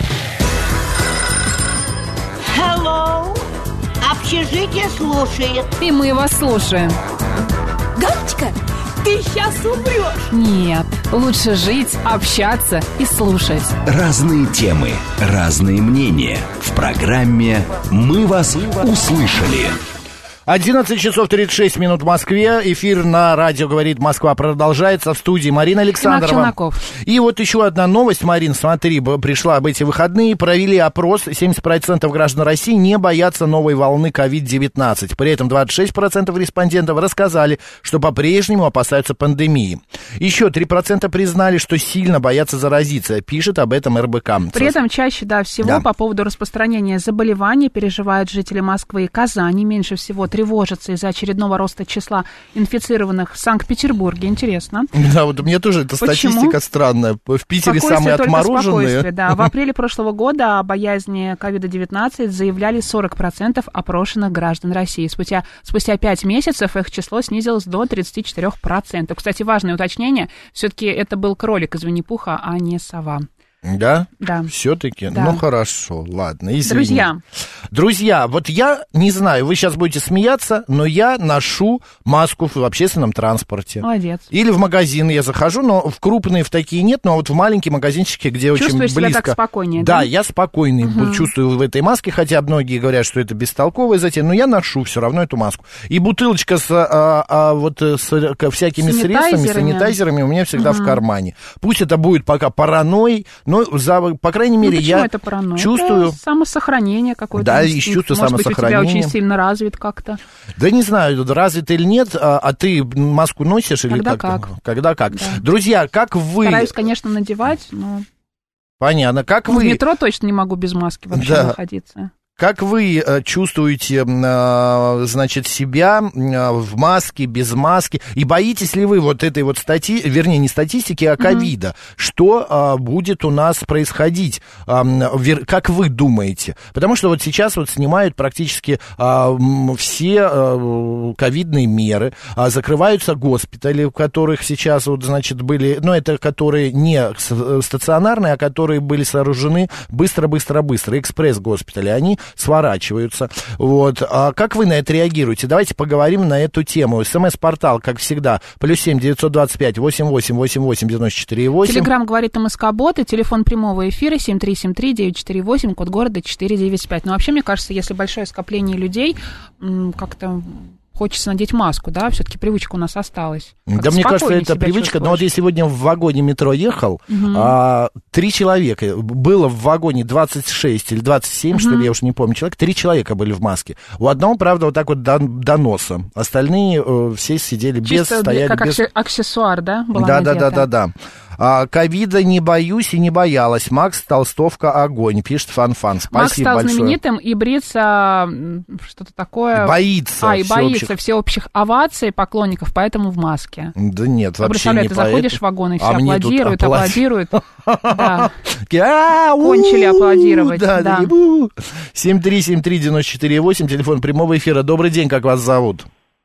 Hello. Общежитие слушает. И мы вас слушаем. Галочка, ты сейчас умрешь. Нет, лучше жить, общаться и слушать. Разные темы, разные мнения. В программе «Мы вас услышали». одиннадцать часов тридцать шесть минут в Москве. Эфир на радио «Говорит Москва» продолжается. В студии Марина Александрова. И вот еще одна новость, Марин, смотри, пришла об эти выходные. Провели опрос. семьдесят процентов граждан России не боятся новой волны ковид девятнадцать. При этом двадцать шесть процентов респондентов рассказали, что по-прежнему опасаются пандемии. Еще три процента признали, что сильно боятся заразиться. Пишет об этом эр бэ ка. При этом чаще да, всего да. по поводу распространения заболеваний переживают жители Москвы и Казани. Меньше всего тревожатся из-за очередного роста числа инфицированных в Санкт-Петербурге. Интересно. Да, вот мне тоже эта Почему? статистика странная. В Питере самые отмороженные. Да. В апреле прошлого года о боязни ковид девятнадцать заявляли сорок процентов опрошенных граждан России. Спустя, спустя пять месяцев их число снизилось до тридцать четыре процента. Кстати, важное уточнение. Все-таки это был кролик из Винни-Пуха, а не сова. Да? Да. Все-таки? Да. Ну, хорошо, ладно, извини. Друзья. Друзья, вот я не знаю, вы сейчас будете смеяться, но я ношу маску в общественном транспорте. Молодец. Или в магазин я захожу, но в крупные в такие нет, но вот в маленькие магазинчики, где Чувствуешь очень близко. Чувствуешь себя так спокойнее, да? Да, я спокойный угу. чувствую в этой маске, хотя многие говорят, что это бестолковая затея, но я ношу все равно эту маску. И бутылочка с, а, а, вот, с всякими средствами, санитайзерами у меня всегда угу. в кармане. Пусть это будет пока паранойей, но за, по крайней мере, ну, почему я это паранойя? чувствую... Это самосохранение какое-то. Да, инстинкт. и чувство Может самосохранения. быть, у тебя очень сильно развит как-то. Да не знаю, развит или нет, а, а ты маску носишь или Когда как? как. Когда как. Да. Друзья, как вы... Стараюсь, конечно, надевать, но... Понятно. Как ну, вы... В метро точно не могу без маски вообще да. находиться. Как вы чувствуете, значит, себя в маске, без маски? И боитесь ли вы вот этой вот стати... вернее, не статистики, а ковида? Mm-hmm. Что будет у нас происходить? Как вы думаете? Потому что вот сейчас вот снимают практически все ковидные меры, закрываются госпитали, в которых сейчас вот, значит, были, ну, это которые не стационарные, а которые были сооружены быстро-быстро-быстро, экспресс-госпитали, они сворачиваются. Вот. А как вы на это реагируете? Давайте поговорим на эту тему. СМС-портал, как всегда, плюс семь девятьсот двадцать пять восемь восемь восемь восемь девяносто четыре восемь. Телеграм говорит МСК-бот и телефон прямого эфира семь три семь три девять четыре восемь, код города четыре девять пять. Но вообще, мне кажется, если большое скопление людей, как-то... Хочется надеть маску, да, все-таки привычка у нас осталась. Как да, мне кажется, это привычка, но вот я сегодня в вагоне метро ехал, угу. а, три человека, было в вагоне двадцать шесть или двадцать семь, угу. что ли, я уж не помню, человек, три человека были в маске. У одного, правда, вот так вот до, до носа, остальные э, все сидели чисто без, стояли как без... аксессуар, да, была да, надета? да, да, да, да. А, ковида не боюсь и не боялась. Макс, толстовка, огонь, пишет Фан-Фан. Спасибо Макс стал большое. знаменитым и брится, что-то такое... Боится. А, и боится всеобщих оваций поклонников, поэтому в маске. Да нет, вообще не не ты заходишь в вагон, и все а аплодируют, аплодируют. Да. Кончили аплодировать. семь три семь три девяносто четыре восемь, телефон прямого эфира. Добрый день, как вас зовут?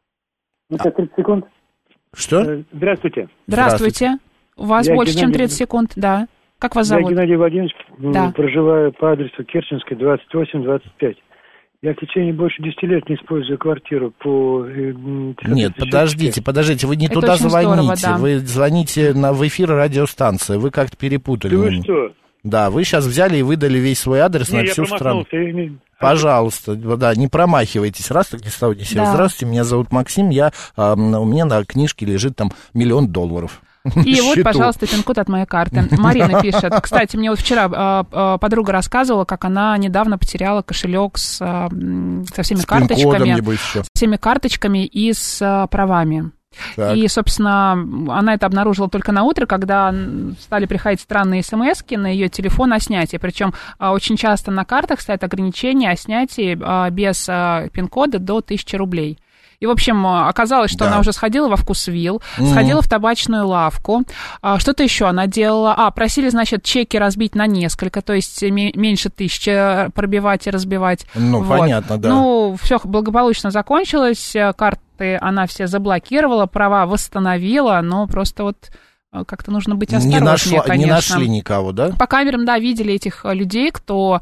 Это тридцать секунд. Что? Здравствуйте. Здравствуйте. У вас я больше, Геннадий... чем тридцать секунд, да. Как вас зовут? Я Геннадий Владимирович, да. проживаю по адресу Керченская, двадцать восемь двадцать пять. Я в течение больше десяти лет не использую квартиру по... Нет, подождите, подождите, вы не Это туда звоните. Здорово, да. Вы звоните на, в эфир радиостанции, вы как-то перепутали. Да вы что? Да, вы сейчас взяли и выдали весь свой адрес не, на всю страну. Не... Пожалуйста, да, не промахивайтесь. Раз так не ставьте себя. Да. Здравствуйте, меня зовут Максим, я, а, у меня на книжке лежит там миллион долларов. И вот, пожалуйста, пин-код от моей карты. Марина пишет. Кстати, мне вот вчера э, подруга рассказывала, как она недавно потеряла кошелек с, э, со всеми с карточками, со всеми карточками и с э, правами. Так. И, собственно, она это обнаружила только на утро, когда стали приходить странные смски на ее телефон о снятии. Причем очень часто на картах стоят ограничения о снятии без пин-кода до тысячи рублей. И, в общем, оказалось, что Да. она уже сходила во Вкусвилл, Мгм. сходила в табачную лавку. А, что-то еще она делала. А, просили, значит, чеки разбить на несколько, то есть ме- меньше тысячи пробивать и разбивать. Ну, Вот. понятно, да. Ну, все благополучно закончилось, карты она все заблокировала, права восстановила, но просто вот как-то нужно быть осторожнее, не, нашла, конечно. не нашли никого, да? По камерам, да, видели этих людей, кто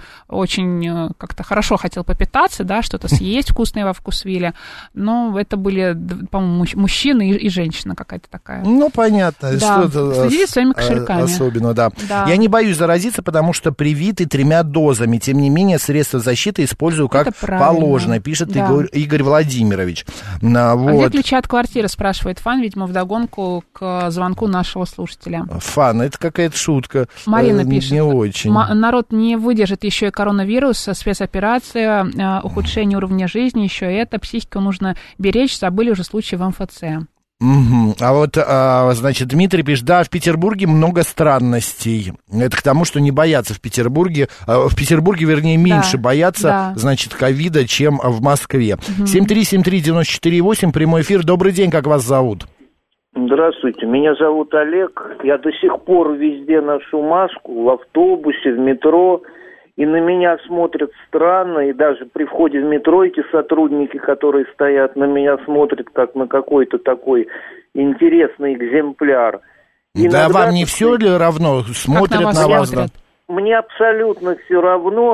очень как-то хорошо хотел попитаться, да, что-то съесть вкусное во Вкусвилле. Но это были, по-моему, мужчины и, и женщина какая-то такая. Ну, понятно. Да, Что-то следили своими кошельками. Особенно, да. Да. Я не боюсь заразиться, потому что привиты тремя дозами. Тем не менее, средства защиты использую как положено, пишет да. Игорь, Игорь Владимирович. А, вот. А где ключи от квартиры, спрашивает фан, видимо, вдогонку к звонку нашего слушателя. Фан, это какая-то шутка. Марина э, пишет. Не очень. М- народ не выдержит еще и коронавирус, спецоперация, э, ухудшение уровня жизни, еще и это. Психику нужно беречь, забыли уже случаи в эм эф цэ. Угу. А вот, а, значит, Дмитрий пишет, да, в Петербурге много странностей. Это к тому, что не боятся в Петербурге. А, в Петербурге, вернее, меньше да, боятся, да. значит, ковида, чем в Москве. Угу. семь три семь три девять четыре восемь, прямой эфир. Добрый день, как вас зовут? Здравствуйте, меня зовут Олег. Я до сих пор везде ношу маску, в автобусе, в метро. И на меня смотрят странно, и даже при входе в метро эти сотрудники, которые стоят, на меня смотрят как на какой-то такой интересный экземпляр. Иногда... Да вам не все ли равно? Смотрят на, на вас? Смотрят? Да? Мне абсолютно все равно.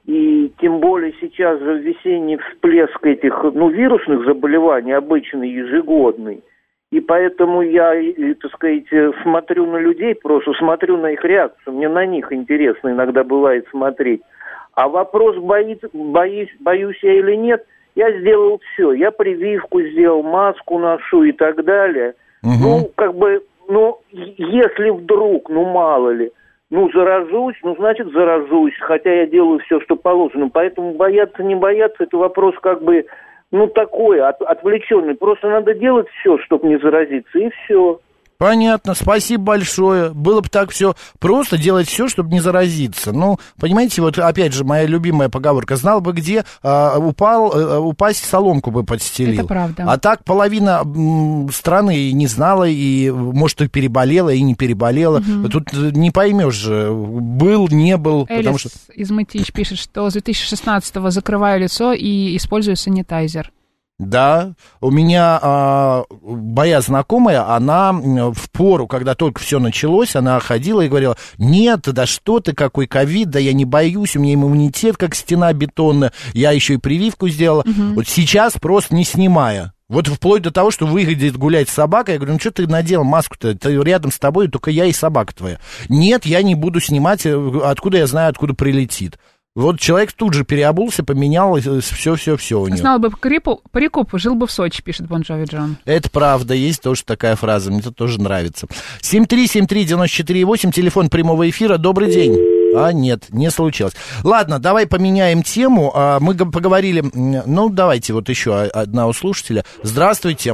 И тем более сейчас же весенний всплеск этих, ну, вирусных заболеваний, обычный, ежегодный. И поэтому я, так сказать, смотрю на людей, просто смотрю на их реакцию. Мне на них интересно иногда бывает смотреть. А вопрос, боит, боюсь, боюсь я или нет, я сделал все. Я прививку сделал, маску ношу и так далее. Угу. Ну, как бы, ну, если вдруг, ну, мало ли, ну, заражусь, ну, значит, заражусь. Хотя я делаю все, что положено. Поэтому бояться, не бояться, это вопрос как бы... Ну, такой, от, отвлеченный. Просто надо делать все, чтобы не заразиться, и все. Понятно, спасибо большое. Было бы так все просто, делать все, чтобы не заразиться. Ну, понимаете, вот опять же, моя любимая поговорка. Знал бы, где а, упал, а, упасть, соломку бы подстелил. Это правда. А так половина м, страны и не знала, и, может, и переболела, и не переболела. Угу. Тут не поймешь же, был, не был. Элис потому что... из Мытищ пишет, что с две тысячи шестнадцатого закрываю лицо и использую санитайзер. Да, у меня а, моя знакомая, она в пору, когда только все началось, она ходила и говорила, нет, да что ты, какой ковид, да я не боюсь, у меня иммунитет как стена бетонная, я еще и прививку сделала. Угу. Вот сейчас просто не снимая. Вот вплоть до того, что выходит гулять собака, я говорю, ну что ты надел маску-то, ты рядом с тобой, только я и собака твоя. Нет, я не буду снимать, откуда я знаю, откуда прилетит. Вот человек тут же переобулся, поменял все-все-все у него. Знал бы Крипу, Прикуп, жил бы в Сочи, пишет Бон Джови Джон. Это правда, есть тоже такая фраза, мне это тоже нравится. семь три семь три девять четыре восемь, телефон прямого эфира, добрый день. А, нет, не случилось. Ладно, давай поменяем тему. Мы поговорили, ну, давайте вот еще одна у слушателя. Здравствуйте.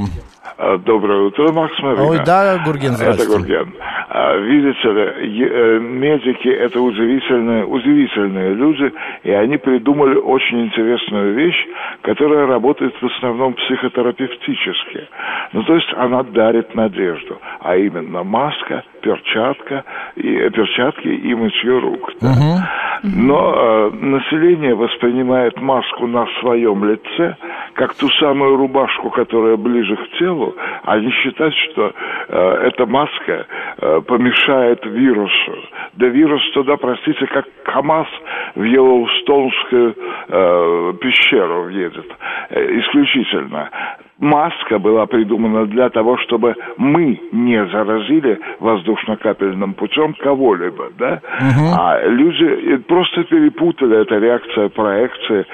Доброе утро, Макс Марина. Ой, да, Гурген, здравствуйте. Это Гурген. Видите ли, медики — это удивительные, удивительные люди, и они придумали очень интересную вещь, которая работает в основном психотерапевтически. Ну, то есть она дарит надежду, а именно маска, перчатка, и, перчатки и мытье рук. Да? Uh-huh. Но э, население воспринимает маску на своем лице как ту самую рубашку, которая ближе к телу. Они считают, что э, эта маска э, помешает вирусу. Да вирус туда, простите, как КамАЗ в Йеллоустонскую э, пещеру въедет. Э, исключительно. Маска была придумана для того, чтобы мы не заразили воздушно-капельным путем кого-либо, да? Uh-huh. А люди просто перепутали, это реакция проекции.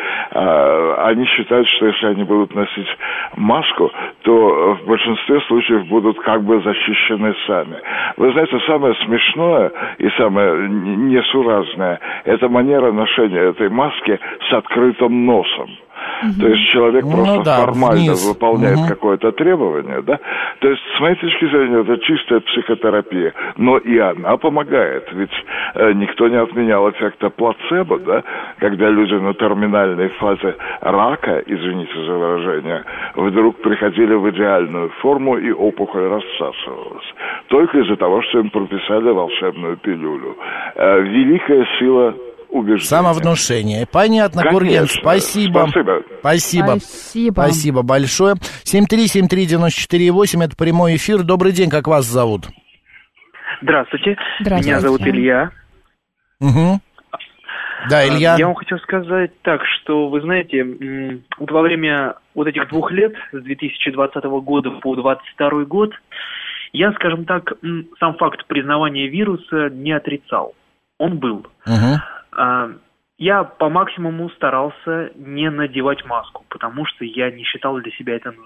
А, они считают, что если они будут носить маску, то в большинстве случаев будут как бы защищены сами. Вы знаете, самое смешное и самое несуразное — это манера ношения этой маски с открытым носом. Угу. То есть человек ну, просто да, формально вниз. выполняет угу. какое-то требование, да? То есть, с моей точки зрения, это чистая психотерапия. Но и она помогает, ведь э, никто не отменял эффекта плацебо, да? Когда люди на терминальной фазе рака, извините за выражение, вдруг приходили в идеальную форму и опухоль рассасывалась. Только из-за того, что им прописали волшебную пилюлю. Э, великая сила убеждения. Самовнушение. Понятно, Конечно. Гурген, спасибо. Спасибо. Спасибо. Спасибо. Спасибо большое. семь три семь три девяносто четыре восемь, это прямой эфир. Добрый день, как вас зовут? Здравствуйте. Здравствуйте. Меня зовут Илья. Угу. Да, Илья. Я вам хочу сказать так, что, вы знаете, вот во время вот этих двух лет, с две тысячи двадцатого года по двадцать второй год, я, скажем так, сам факт признавания вируса не отрицал. Он был. Угу. Я по максимуму старался не надевать маску, потому что я не считал для себя это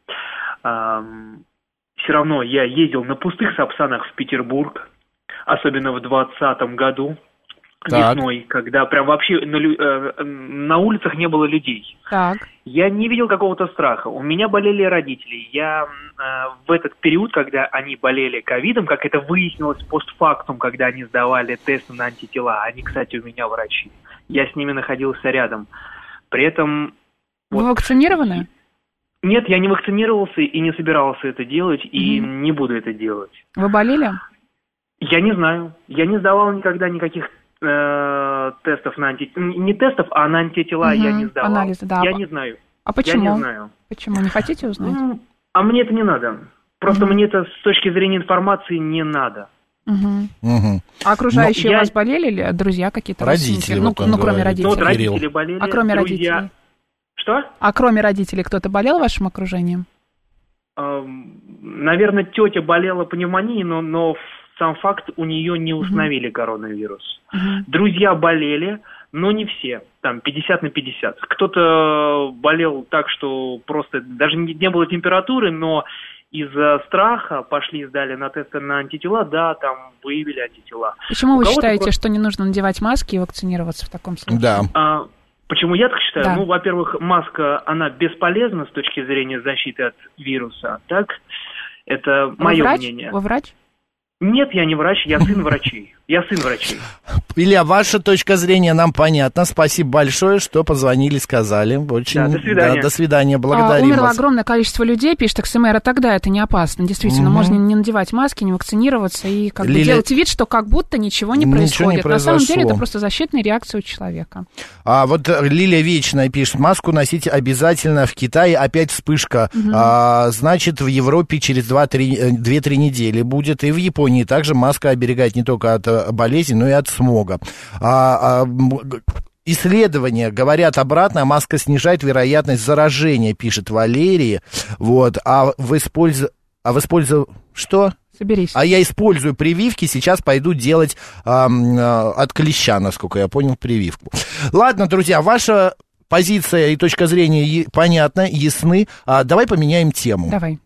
нужным. Все равно я ездил на пустых сапсанах в Петербург, особенно в двадцатом году, так. весной, когда прям вообще на, э, на улицах не было людей. Так. Я не видел какого-то страха. У меня болели родители. Я э, в этот период, когда они болели ковидом, как это выяснилось постфактум, когда они сдавали тесты на антитела, они, кстати, у меня врачи, я с ними находился рядом. При этом... Вы вот, вакцинированы? Нет, я не вакцинировался и не собирался это делать, и mm-hmm. не буду это делать. Вы болели? Я не знаю. Я не сдавал никогда никаких э, тестов на антитела. Не тестов, а на антитела mm-hmm. я не сдавал. Анализы, да. Я не знаю. А почему? Я не знаю. Почему? Не хотите узнать? Ну, а мне это не надо. Просто mm-hmm. мне это с точки зрения информации не надо. Угу. Угу. А окружающие я... у вас болели или друзья какие-то? Родители. Ну, Вот ну кроме родителей. Ну, вот родители болели. А кроме друзья... родителей? Что? А кроме родителей кто-то болел вашим окружением? Эм, наверное, тетя болела пневмонией, но, но сам факт у нее не установили uh-huh. коронавирус. Uh-huh. Друзья болели, но не все. Там пятьдесят на пятьдесят. Кто-то болел так, что просто даже не, не было температуры, но из-за страха пошли, сдали на тесты на антитела, да, там выявили антитела. Почему у вы считаете, просто... что не нужно надевать маски и вакцинироваться в таком случае? Да. А, почему я так считаю? Да. Ну, во-первых, маска, она бесполезна с точки зрения защиты от вируса. Так, это Вы мое врач? мнение. Вы врач? Нет, я не врач, я сын врачей. Я сын врачей. Илья, ваша точка зрения нам понятна. Спасибо большое, что позвонили, сказали. Очень... Да, до свидания. Да, до свидания, благодарим а, умерло вас. огромное количество людей, пишет ЭксМР, а тогда это не опасно. Действительно, угу. можно не надевать маски, не вакцинироваться и как Лиля... бы делать вид, что как будто ничего не ничего происходит. Не На самом деле это просто защитная реакция у человека. А вот Лилия Вечная пишет, маску носить обязательно. В Китае опять вспышка. Угу. А, значит, в Европе через две-три недели будет. И в Японии также маска оберегает не только от болезни, но и от смога. А, а, исследования говорят обратно, маска снижает вероятность заражения, пишет Валерий. Вот. А в использовании... А в использовании... Что? Соберись. А я использую прививки, сейчас пойду делать э, э, от клеща, насколько я понял, прививку. Ладно, друзья, ваша позиция и точка зрения е- понятна, ясны. А, давай поменяем тему. Давай.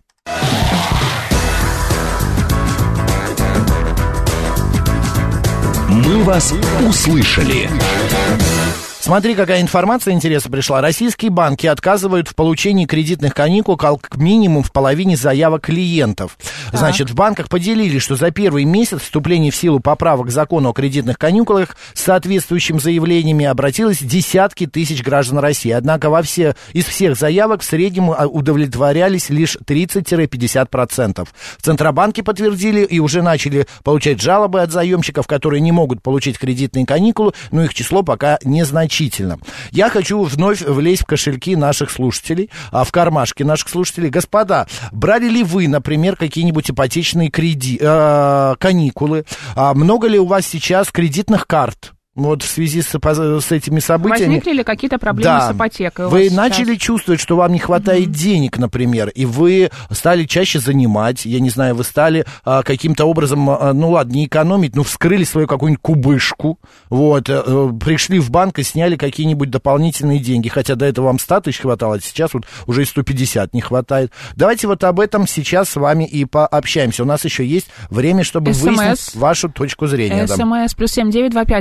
Мы вас услышали. Смотри, какая информация интересная пришла. Российские банки отказывают в получении кредитных каникул как минимум в половине заявок клиентов. Так. Значит, в банках поделились, что за первый месяц вступления в силу поправок к закону о кредитных каникулах с соответствующими заявлениями обратилось десятки тысяч граждан России. Однако во все, из всех заявок в среднем удовлетворялись лишь тридцать-пятьдесят процентов. В Центробанке подтвердили и уже начали получать жалобы от заемщиков, которые не могут получить кредитные каникулы, но их число пока незначительно. Я хочу вновь влезть в кошельки наших слушателей, а в кармашки наших слушателей. Господа, брали ли вы, например, какие-нибудь ипотечные креди... э, каникулы? А много ли у вас сейчас кредитных карт? Вот в связи с, с этими событиями... Возникли ли какие-то проблемы да. с ипотекой? Вы начали сейчас? чувствовать, что вам не хватает mm-hmm. денег, например, и вы стали чаще занимать, я не знаю, вы стали а, каким-то образом, а, ну ладно, не экономить, но вскрыли свою какую-нибудь кубышку, вот, а, пришли в банк и сняли какие-нибудь дополнительные деньги, хотя до этого вам ста тысяч хватало, а сейчас вот уже и сто пятьдесят не хватает. Давайте вот об этом сейчас с вами и пообщаемся. У нас еще есть время, чтобы эс эм эс. выяснить вашу точку зрения. СМС плюс семь девять два пять восемь восемь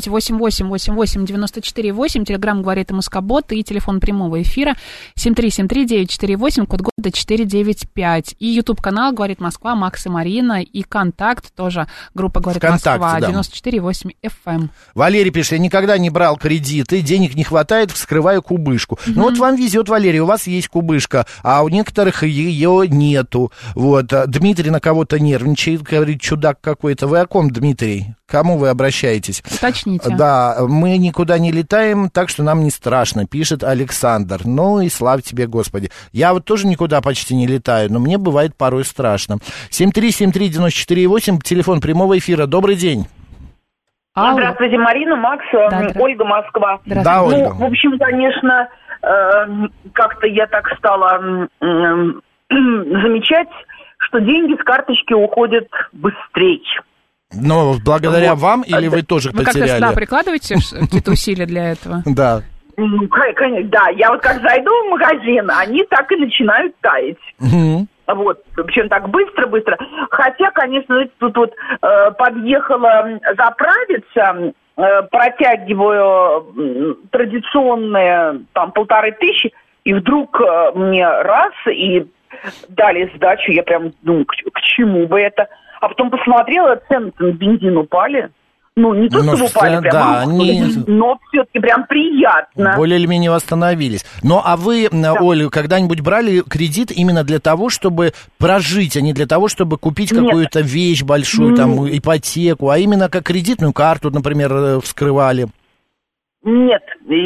восемь восемь восемь девяносто четыре восемь, телеграмм говорит МСК-бот и телефон прямого эфира семь три семь три девять четыре восемь, код города четыре девять пять. И YouTube-канал «Говорит Москва», Макс и Марина, и «Контакт», тоже группа «Говорит ВКонтакте, Москва», да. девяносто четыре восемь эф эм. Валерий пишет, я никогда не брал кредиты, денег не хватает, вскрываю кубышку. Mm-hmm. Ну вот вам везет, Валерий, у вас есть кубышка, а у некоторых ее нету. Вот. Дмитрий на кого-то нервничает, говорит, чудак какой-то. Вы о ком, Дмитрий? К кому вы обращаетесь? Уточните. Да, мы никуда не летаем, так что нам не страшно, пишет Александр. Ну и слава тебе, Господи. Я вот тоже никуда почти не летаю, но мне бывает порой страшно. семь три семь три девяносто четыре восемь, телефон прямого эфира. Добрый день. Алло. Здравствуйте, Марина, Макс, да, Ольга, Москва. Да, ну, Ольга. в общем, конечно, э, как-то я так стала э, э, замечать, что деньги с карточки уходят быстрее. Но благодаря вот. вам или вы тоже вы потеряли? Вы как-то, да, прикладываете какие-то усилия для этого? Да. Конечно, да. Я вот как зайду в магазин, они так и начинают таять. Вот, причем так быстро-быстро. Хотя, конечно, тут вот э, подъехала заправиться, э, протягиваю э, традиционные там полторы тысячи, и вдруг э, мне раз, и дали сдачу, я прям думаю, к, к чему бы это. А потом посмотрела, цены на бензин упали. Ну, не то, но чтобы упали, прям, да, они... но все-таки прям приятно. Более или менее восстановились. Ну, а вы, да. Оля, когда-нибудь брали кредит именно для того, чтобы прожить, а не для того, чтобы купить Нет. какую-то вещь большую, Нет. там, ипотеку, а именно как кредитную карту, например, вскрывали? Нет,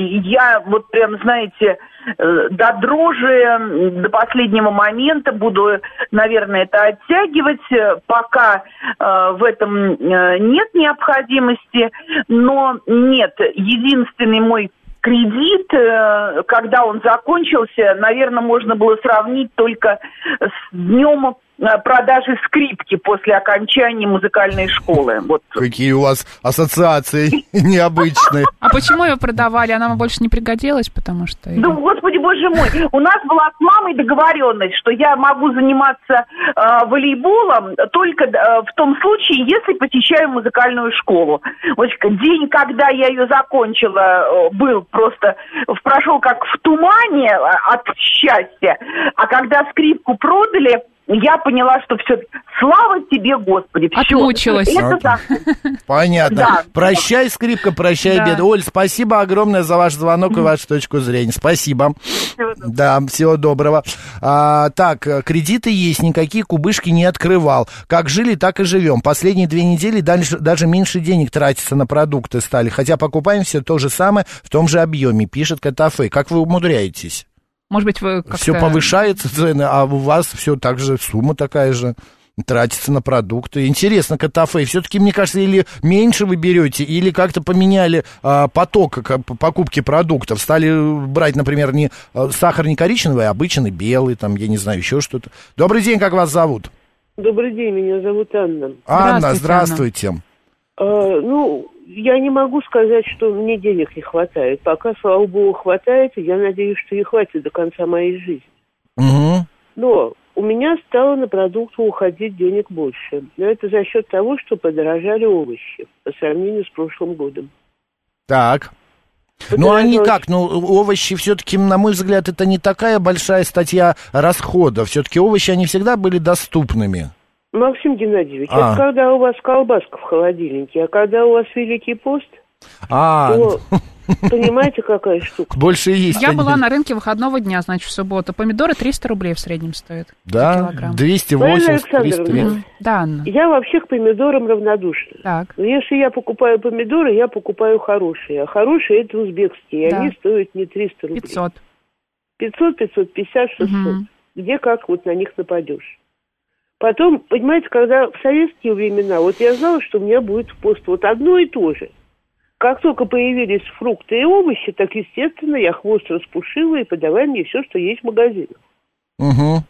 я вот прям, знаете, до дрожи, до последнего момента буду, наверное, это оттягивать, пока э, в этом нет необходимости, но нет, единственный мой кредит, э, когда он закончился, наверное, можно было сравнить только с днем продажи скрипки после окончания музыкальной школы. Вот. Какие у вас ассоциации необычные. А почему ее продавали? Она вам больше не пригодилась, потому что... Да, господи, боже мой, у нас была с мамой договоренность, что я могу заниматься э, волейболом только э, в том случае, если посещаю музыкальную школу. Вот день, когда я ее закончила, был просто, прошел как в тумане от счастья, а когда скрипку продали, я поняла, что все, слава тебе, Господи, все. Отмучилась. Это да. Понятно. Да. Прощай, скрипка, прощай, да. беда. Оль, спасибо огромное за ваш звонок и вашу точку зрения. Спасибо. Всего да, всего доброго. А, так, кредиты есть, никакие кубышки не открывал. Как жили, так и живем. Последние две недели дальше, даже меньше денег тратится на продукты стали, хотя покупаем все то же самое в том же объеме, пишет Катафе. Как вы умудряетесь? Может быть, вы как-то... Все повышается цены, а у вас все так же, сумма такая же, тратится на продукты. Интересно, Катафе, все-таки, мне кажется, или меньше вы берете, или как-то поменяли а, поток покупки продуктов. Стали брать, например, не сахар не коричневый, а обычный белый, там, я не знаю, еще что-то. Добрый день, как вас зовут? Добрый день, меня зовут Анна. Анна, здравствуйте. Анна. А, ну... Я не могу сказать, что мне денег не хватает. Пока, слава богу, хватает, и я надеюсь, что и хватит до конца моей жизни. Угу. Но у меня стало на продукты уходить денег больше. Но это за счет того, что подорожали овощи по сравнению с прошлым годом. Так. Ну, они как? Ну, овощи все-таки, на мой взгляд, это не такая большая статья расходов. Все-таки овощи, они всегда были доступными. Максим Геннадьевич, а. это когда у вас колбаска в холодильнике, а когда у вас Великий пост, а. то понимаете, какая штука? Больше есть. Я они... была на рынке выходного дня, значит, в субботу. Помидоры триста рублей в среднем стоят. Да, двести восемьдесят, триста. Да, Анна. Я вообще к помидорам равнодушна. Так. Но если я покупаю помидоры, я покупаю хорошие. А хорошие это узбекские, и да. они стоят не триста рублей. пятьсот. пятьсот, пятьсот пятьдесят, шестьсот. Угу. Где как вот на них нападешь. Потом, понимаете, когда в советские времена, вот я знала, что у меня будет в пост вот одно и то же. Как только появились фрукты и овощи, так, естественно, я хвост распушила и подавай мне все, что есть в магазинах. Угу.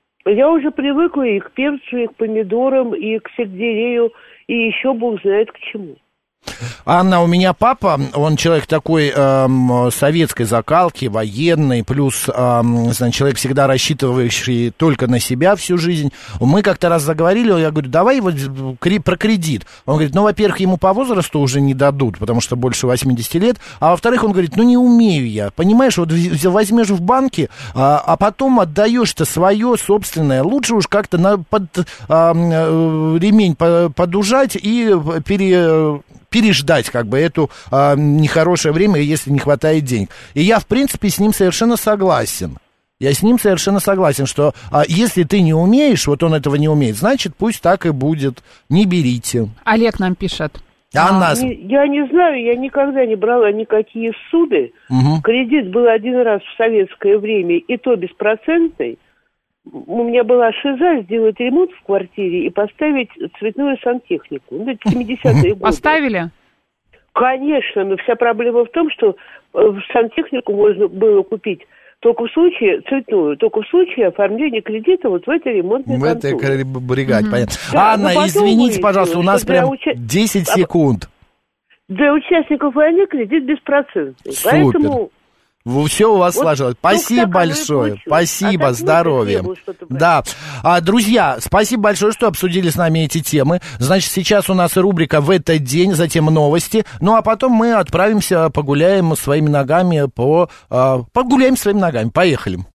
Я уже привыкла и к перцу, и к помидорам, и к сельдерею, и еще бог знает к чему. Анна, у меня папа, он человек такой эм, советской закалки, военный, плюс, эм, значит, человек, всегда рассчитывающий только на себя всю жизнь. Мы как-то раз заговорили, я говорю, давай вот про кредит. Он говорит, ну, во-первых, ему по возрасту уже не дадут, потому что больше восемьдесят лет, а во-вторых, он говорит, ну, не умею я, понимаешь, вот возьмешь в банке, а, а потом отдаешь-то свое собственное, лучше уж как-то на, под а, ремень подужать и пере... переждать, как бы, эту а, нехорошее время, если не хватает денег. И я, в принципе, с ним совершенно согласен. Я с ним совершенно согласен, что а, если ты не умеешь, вот он этого не умеет, значит, пусть так и будет. Не берите. Олег нам пишет. Анна... Не, я не знаю, я никогда не брала никакие суды. Угу. Кредит был один раз в советское время, и то беспроцентный. У меня была шиза сделать ремонт в квартире и поставить цветную сантехнику. Ну, это семидесятые годы. Поставили? Конечно, но вся проблема в том, что сантехнику можно было купить только в случае, цветную, только в случае оформления кредита вот в этой ремонтной конторе. В этой бригаде, mm-hmm. понятно. Да, Анна, извините, пожалуйста, у нас прям уча... десять секунд. Для участников войны кредит беспроцентный. Супер. Поэтому... Все у вас вот сложилось. Спасибо большое. Спасибо, а здоровья. Да. А, друзья, спасибо большое, что обсудили с нами эти темы. Значит, сейчас у нас рубрика «В этот день», затем новости. Ну, а потом мы отправимся, погуляем своими ногами по... Погуляем своими ногами. Поехали.